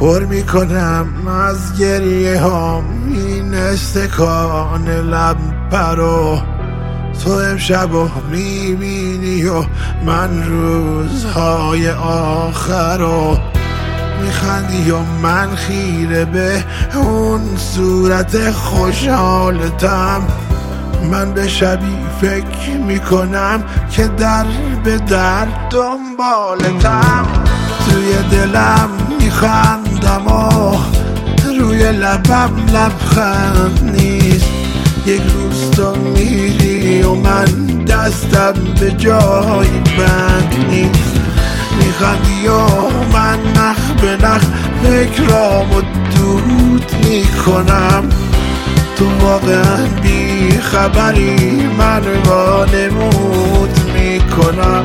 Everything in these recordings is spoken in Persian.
پر میکنم از گریه هام این استکان لب پرو. تو امشب میبینی و من روزهای آخر رو. میخندی و من خیره به اون صورت خوشحالتم. من به شبی فکر میکنم که در به در دنبالتم. توی دلم میخندم و روی لبم لبخند نیست. یک روز تو میری و من دستم به جای بند نیست. میخندی و من نخ به نخ فکرامو دود میکنم. تو واقعا بی خبری من وانمود میکنم.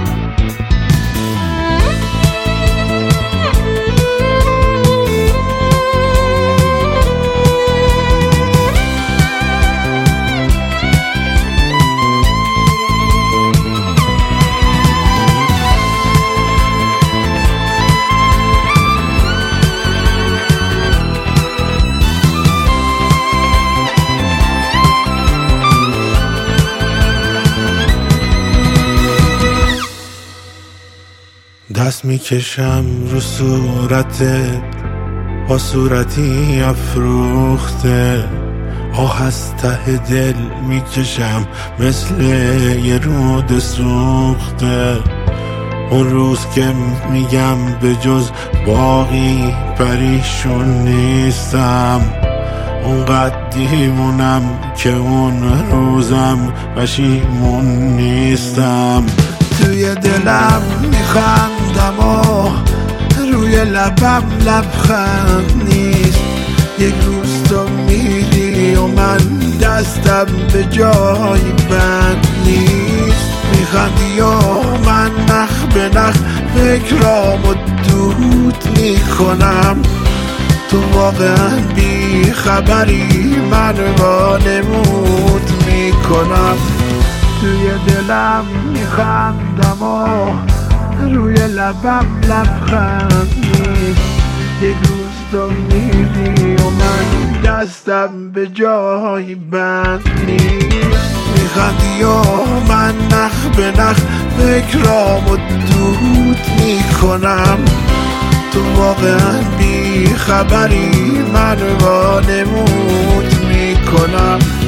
دست میکشم رو صورتت با صورتی افروخته. آه از ته دل میکشم مثل یه رود سوخته. اون روز که میگم به جز باقی پریشون نیستم. اونقدر دیوونم که اون روزم پشیمون نیستم. توی دلم میخندم و روی لبم لبخند نیست. یک روز تو میری و من دستم به جای بند نیست. میخندی و من نخ به نخ فکرامو دود میکنم. تو واقعا بی خبری من وانمود میکنم. توی دلم میخندم و روی لبم لبخند نیست. یک روز تو میری و من دستم به جای بند نیست. میخندی و من نخ به نخ فکرامو دود میکنم. تو واقعا بی خبری من وانمود میکنم.